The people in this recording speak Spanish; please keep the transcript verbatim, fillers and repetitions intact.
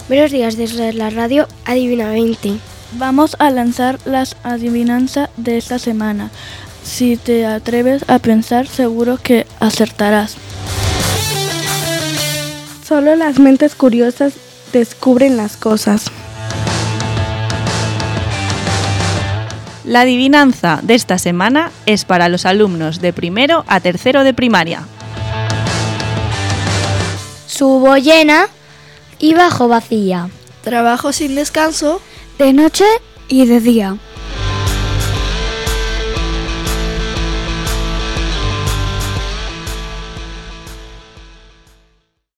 Buenos días desde la radio Adivina veinte. Vamos a lanzar las adivinanzas de esta semana. Si te atreves a pensar, seguro que acertarás. Solo las mentes curiosas descubren las cosas. La adivinanza de esta semana es para los alumnos de primero a tercero de primaria. Subo llena y bajo vacía. Trabajo sin descanso, de noche y de día.